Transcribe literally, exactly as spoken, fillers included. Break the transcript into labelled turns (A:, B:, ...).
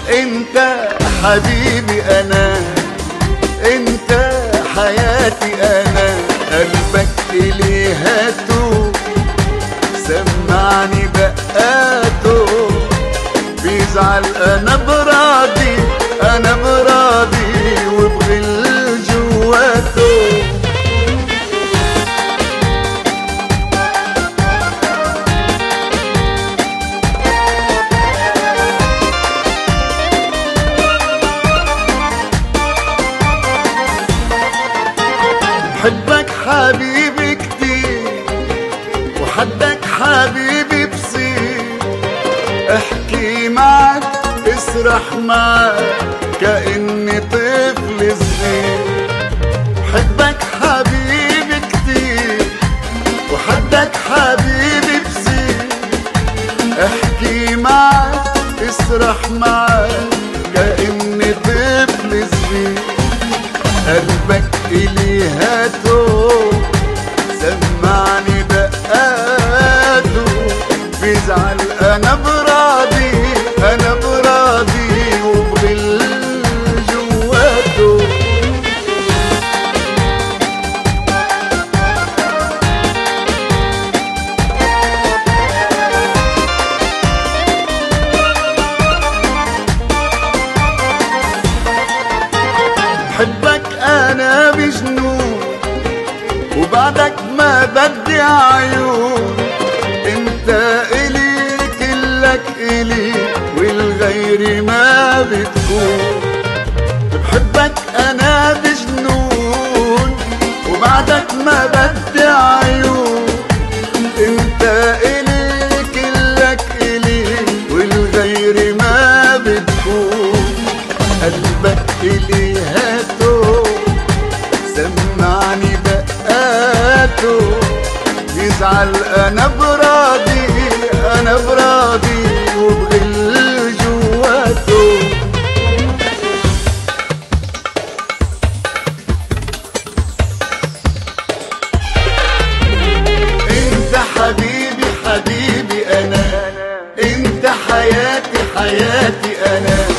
A: انت حبيبي انا، انت حياتي انا، قلبك الي هاته سمعني دقاته، بيزعل انا براضي، انا براضي وبغل جواته. بحبك حبيبي كتير وحدك حبيبي بصير، احكي معك اسرح معك كأني طفل صغير. بحبك حبيبي كتير وحدك حبيبي بصير، احكي معك اسرح معك كأني طفل صغير. قلبك إلي هاته سمعني دقاته، بيزعل أنا براضي، أنا براضي وبغل جواته. بحبك أنا بجنون وبعدك ما بدي عيون، انت إلي كلك إلي والغير ما بتكون. بحبك أنا بجنون وبعدك ما بدي عيون، انت إلي كلك إلي والغير ما بتكون. قلبك إلي هاته سمعني دقاته، يزعل أنا براضي، أنا براضي وبغل جواته. انت حبيبي حبيبي أنا، انت حياتي حياتي أنا،